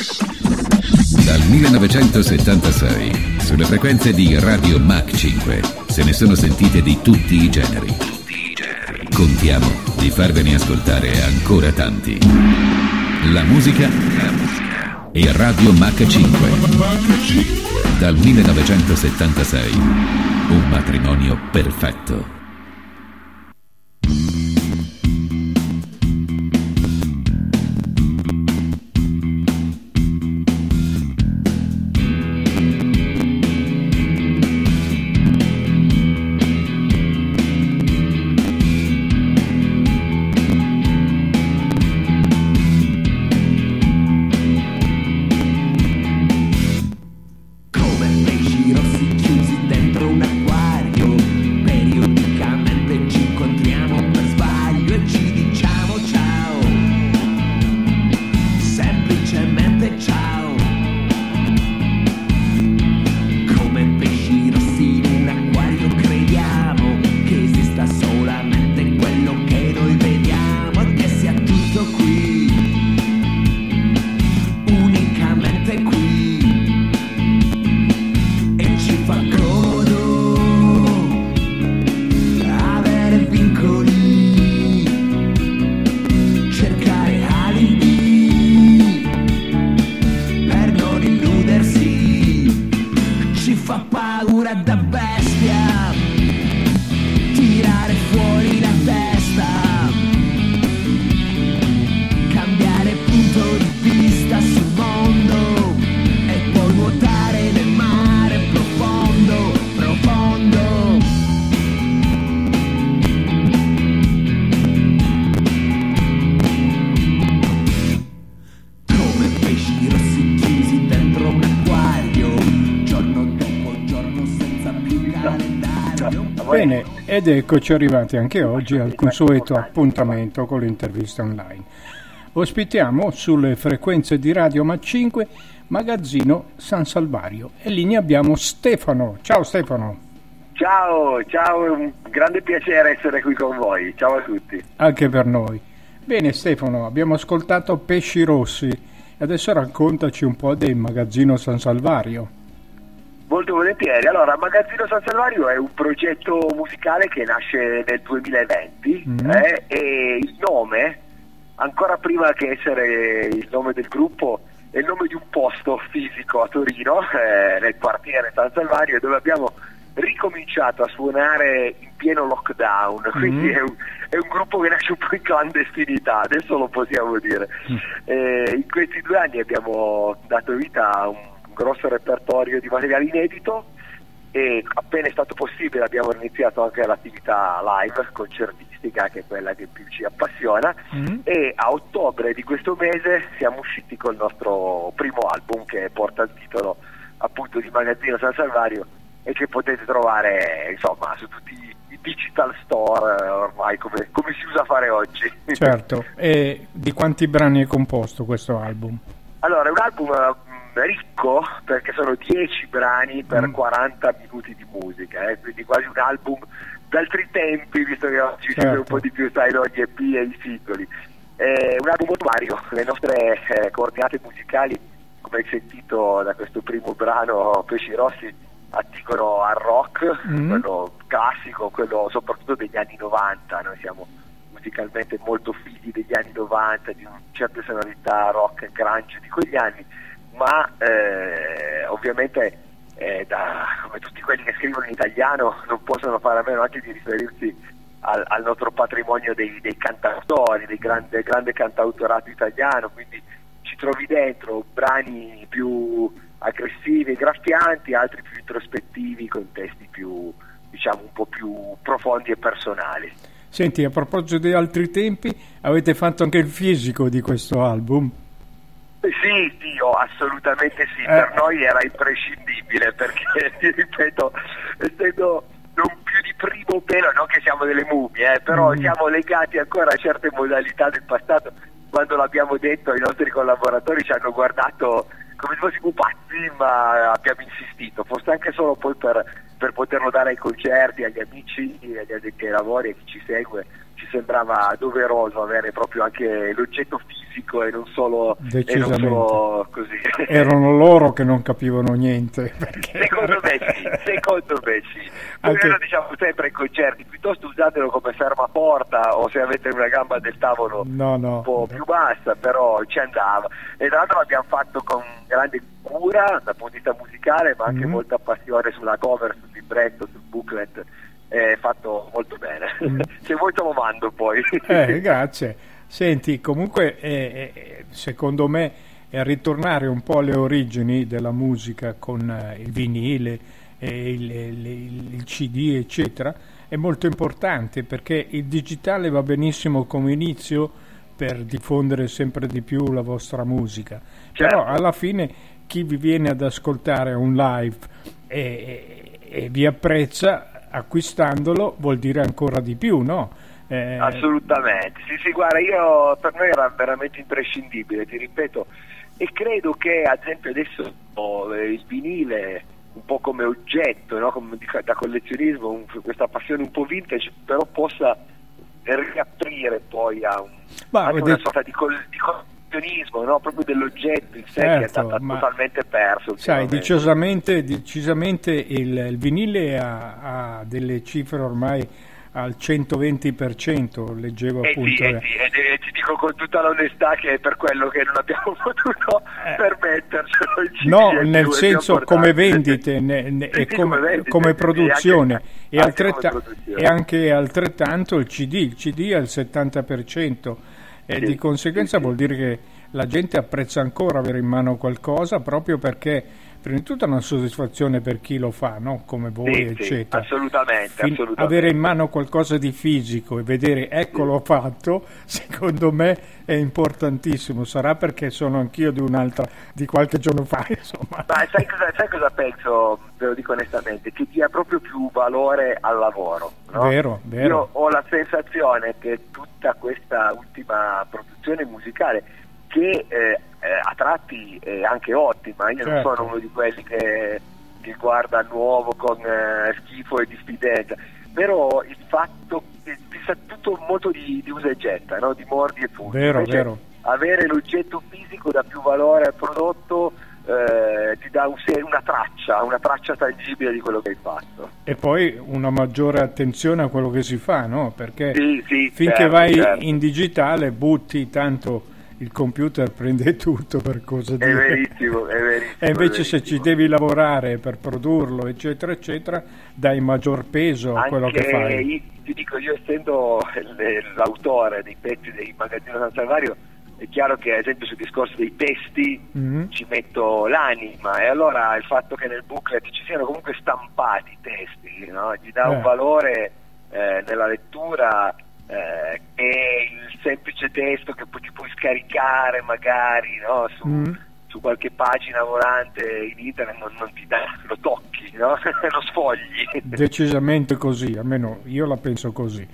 Dal 1976, sulle frequenze di Radio Mach 5, se ne sono sentite di tutti i generi. Contiamo di farvene ascoltare ancora tanti. La musica e Radio Mach 5. Dal 1976, un matrimonio perfetto. Bene, ed eccoci arrivati anche oggi al consueto appuntamento con l'intervista online. Ospitiamo sulle frequenze di Radio Mach 5 Magazzino San Salvario e lì ne abbiamo Stefano. Ciao Stefano. Ciao, è un grande piacere essere qui con voi. Ciao a tutti. Anche per noi. Bene Stefano, abbiamo ascoltato Pesci Rossi e adesso raccontaci un po' del Magazzino San Salvario. Molto volentieri. Allora, Magazzino San Salvario è un progetto musicale che nasce nel 2020 e il nome, ancora prima che essere il nome del gruppo, è il nome di un posto fisico a Torino, nel quartiere San Salvario, dove abbiamo ricominciato a suonare in pieno lockdown, quindi è un gruppo che nasce un po' in clandestinità, adesso lo possiamo dire. In questi 2 anni abbiamo dato vita a un grosso repertorio di materiale inedito e appena è stato possibile abbiamo iniziato anche l'attività live concertistica, che è quella che più ci appassiona, e a ottobre di questo mese siamo usciti col nostro primo album, che porta il titolo appunto di Magazzino San Salvario e che potete trovare insomma su tutti i digital store ormai, come si usa fare oggi. Certo. E di quanti brani è composto questo album? Allora, è un album ricco perché sono 10 brani per 40 minuti di musica, quindi quasi un album d'altri tempi, visto che oggi si vede un po' di più, sai, gli EP e i singoli. È un album molto vario, le nostre coordinate musicali, come hai sentito da questo primo brano, Pesci Rossi, attingono al rock, quello classico, quello soprattutto degli anni 90, noi siamo musicalmente molto figli degli anni 90, di una certa sonorità rock e grunge di quegli anni, ma ovviamente come tutti quelli che scrivono in italiano non possono fare a meno anche di riferirsi al nostro patrimonio dei cantautori, del grande cantautorato italiano, quindi ci trovi dentro brani più aggressivi e graffianti, altri più introspettivi, con testi più, diciamo, un po' più profondi e personali. Senti, a proposito di altri tempi, avete fatto anche il fisico di questo album? Sì, assolutamente sì, per noi era imprescindibile, perché ti ripeto, essendo non più di primo pelo, non che siamo delle mummie, però siamo legati ancora a certe modalità del passato. Quando l'abbiamo detto, i nostri collaboratori ci hanno guardato come se fossimo pazzi, ma abbiamo insistito, forse anche solo poi per poterlo dare ai concerti, agli amici, agli addetti ai lavori, a chi ci segue, ci sembrava doveroso avere proprio anche l'oggetto fisico e non solo così. Erano loro che non capivano niente. Secondo me sì. Anche... Noi diciamo sempre ai concerti, piuttosto usatelo come fermaporta, o se avete una gamba del tavolo un po' più bassa, però ci andava. E tra l'altro l'abbiamo fatto con grande cura dal punto di vista musicale, ma anche molta passione sulla cover, sul libretto, sul booklet. È fatto molto bene. Se vuoi te lo mando poi. Grazie. Senti, comunque secondo me è ritornare un po' alle origini della musica con il vinile, il CD eccetera, è molto importante, perché il digitale va benissimo come inizio per diffondere sempre di più la vostra musica, però alla fine chi vi viene ad ascoltare un live e vi apprezza, acquistandolo vuol dire ancora di più, no? Assolutamente, sì, guarda, per noi era veramente imprescindibile, ti ripeto, e credo che ad esempio adesso il vinile un po' come oggetto, no? Come da collezionismo, questa passione un po' vintage, però possa riaprire poi a una sorta di collezionismo, no? Proprio dell'oggetto in sé, che è stata totalmente perso. Sai, decisamente il vinile ha delle cifre ormai al 120%, leggevo appunto. Sì, ti dico con tutta l'onestà che è per quello che non abbiamo potuto permettercelo. No, nel senso come vendite come produzione, e anche altrettanto il CD al 70%, e di conseguenza vuol dire che la gente apprezza ancora avere in mano qualcosa, proprio perché prima di tutto è una soddisfazione per chi lo fa, no? Come voi, eccetera. Assolutamente. Avere in mano qualcosa di fisico e vedere l'ho fatto, secondo me è importantissimo. Sarà perché sono anch'io di qualche giorno fa, insomma. Ma sai cosa penso, ve lo dico onestamente, che dia proprio più valore al lavoro, no? Vero. Io ho la sensazione che tutta questa ultima produzione musicale, che a tratti è anche ottima, io non sono uno di quelli che guarda il nuovo con schifo e diffidenza, però il fatto che sia tutto molto di usa e getta, no? Di mordi e punti. Vero. Avere l'oggetto fisico dà più valore al prodotto, ti dà una traccia tangibile di quello che hai fatto. E poi una maggiore attenzione a quello che si fa, no? Perché finché vai in digitale butti tanto, il computer prende tutto, per cosa dire. È verissimo. E invece se ci devi lavorare per produrlo, eccetera, eccetera, dai maggior peso a quello che fai. Ti dico, io essendo l'autore dei pezzi dei magazzini San Salvario, è chiaro che ad esempio sul discorso dei testi ci metto l'anima, e allora il fatto che nel booklet ci siano comunque stampati i testi, no? Gli dà un valore nella lettura, che il semplice testo che poi ti puoi scaricare magari, no? Su qualche pagina volante in internet, non ti dà, lo tocchi, no? Lo sfogli. Decisamente così, almeno io la penso così.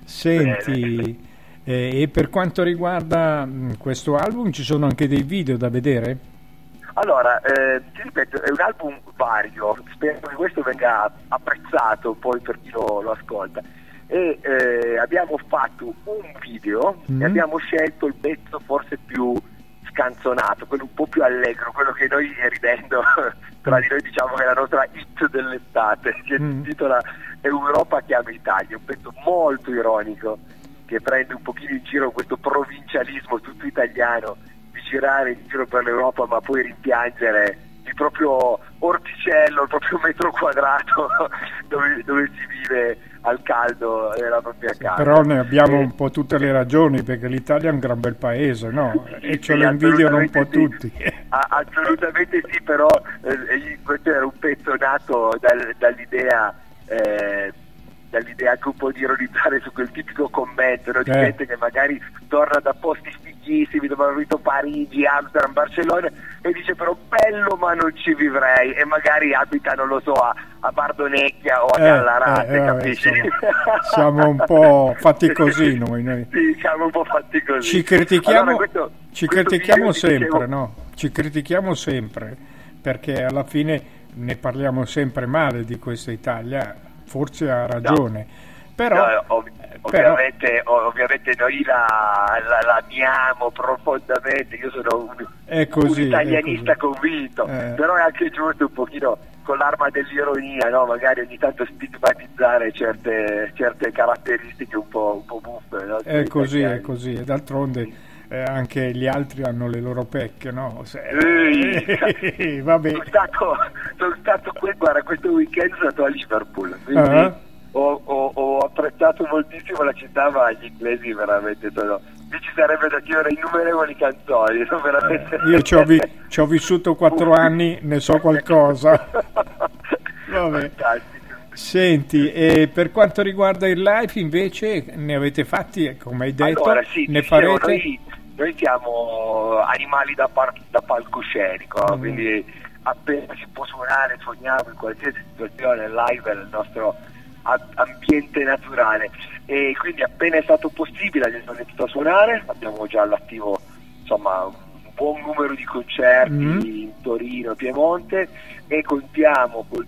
Senti, e per quanto riguarda questo album, ci sono anche dei video da vedere? Allora, ti ripeto, è un album vario, spero che questo venga apprezzato poi per chi lo ascolta. E abbiamo fatto un video e abbiamo scelto il pezzo forse più scanzonato, quello un po' più allegro, quello che noi, ridendo tra di noi, diciamo che è la nostra hit dell'estate, che si intitola Europa chiama Italia, un pezzo molto ironico che prende un pochino in giro questo provincialismo tutto italiano di girare in giro per l'Europa ma poi rimpiangere il proprio orticello, il proprio metro quadrato dove si vive al caldo nella propria casa. Però ne abbiamo un po' tutte le ragioni, perché l'Italia è un gran bel paese, no? E ce lo invidiano un po' tutti. Assolutamente sì, però questo era un pezzo nato dall'idea anche un po' di ironizzare su quel tipico commento, no? Di gente che magari torna da posti fighissimi dove hanno visto Parigi, Amsterdam, Barcellona, e dice però bello ma non ci vivrei, e magari abita, non lo so, a Bardonecchia o a Gallarate, capisci? Siamo un po' fatti così noi. Sì, siamo un po' fatti così. Ci critichiamo, allora, ci critichiamo sempre, no? Ci critichiamo sempre, perché alla fine ne parliamo sempre male di questa Italia. Forse ha ragione, però ovviamente noi la amiamo profondamente, io sono un italianista convinto, però è anche giusto un pochino con l'arma dell'ironia, no? Magari ogni tanto stigmatizzare certe caratteristiche un po' buffe, no? È così, e d'altronde anche gli altri hanno le loro pecche, no? Vabbè. Sono stato qui, guarda, questo weekend sono stato a Liverpool, quindi ho apprezzato moltissimo la città, ma gli inglesi veramente lì ci sarebbe da chiudere innumerevoli canzoni, sono veramente... Io ci ho vissuto 4 anni, ne so qualcosa. Vabbè. Senti, e per quanto riguarda il live invece ne avete fatti, come hai detto, allora, sì, ne farete? Noi siamo animali da palcoscenico, quindi appena si può suoniamo in qualsiasi situazione, live è il nostro ambiente naturale, e quindi appena è stato possibile abbiamo iniziato a suonare, abbiamo già all'attivo insomma un buon numero di concerti in Torino, Piemonte, e contiamo col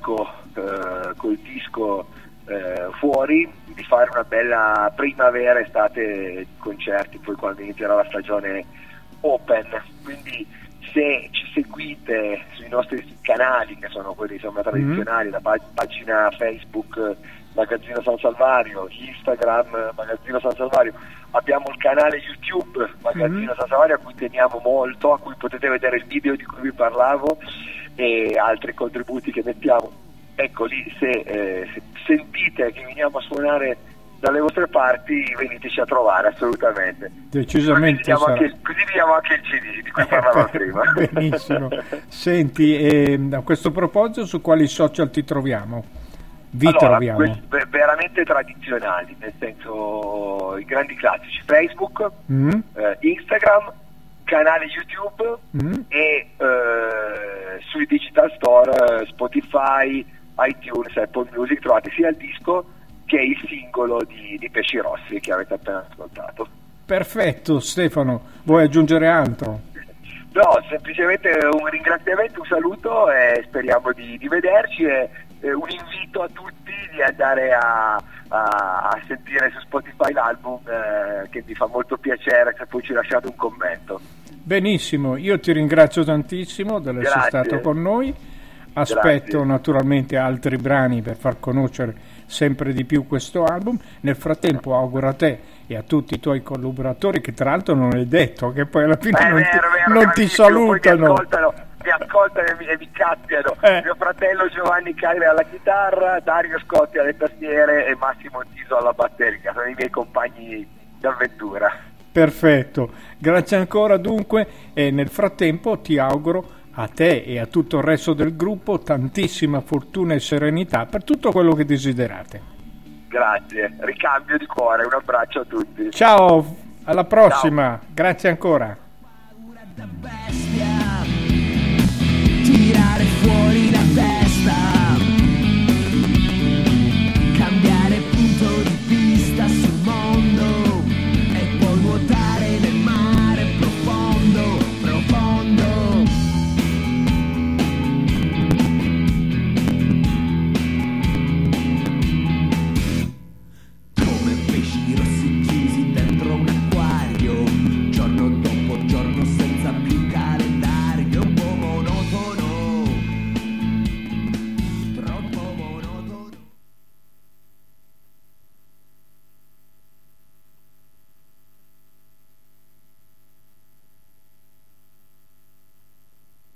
disco fuori di fare una bella primavera estate di concerti poi quando inizierà la stagione open, quindi se ci seguite sui nostri canali, che sono quelli insomma tradizionali, la pagina Facebook Magazzino San Salvario, Instagram Magazzino San Salvario, abbiamo il canale YouTube Magazzino San Salvario a cui teniamo molto, a cui potete vedere il video di cui vi parlavo e altri contributi che mettiamo. Ecco lì, se sentite che veniamo a suonare dalle vostre parti, veniteci a trovare assolutamente. Decisamente. Così vediamo anche il CD di cui parlavo prima. Benissimo. Senti, a questo proposito, su quali social ti troviamo? Troviamo? Veramente tradizionali, nel senso i grandi classici: Facebook, Instagram, canale YouTube e sui digital store Spotify, iTunes, Apple Music trovate sia il disco che è il singolo di Pesci Rossi che avete appena ascoltato. Perfetto. Stefano, vuoi aggiungere altro? No, semplicemente un ringraziamento, un saluto e speriamo di vederci, e un invito a tutti di andare a sentire su Spotify l'album, che mi fa molto piacere se poi ci lasciate un commento. Benissimo, io ti ringrazio tantissimo di essere stato con noi. Aspetto naturalmente altri brani per far conoscere sempre di più questo album. Nel frattempo auguro a te e a tutti i tuoi collaboratori, che tra l'altro non è detto che poi alla fine non ti salutano, mi ascoltano e mi cazziano. Mio fratello Giovanni Caire alla chitarra, Dario Scotti alle tastiere e Massimo Tiso alla batteria, sono i miei compagni d'avventura. Perfetto, grazie ancora dunque, e nel frattempo ti auguro a te e a tutto il resto del gruppo tantissima fortuna e serenità per tutto quello che desiderate. Grazie, ricambio di cuore, un abbraccio a tutti. Ciao, alla prossima. Ciao. Grazie ancora.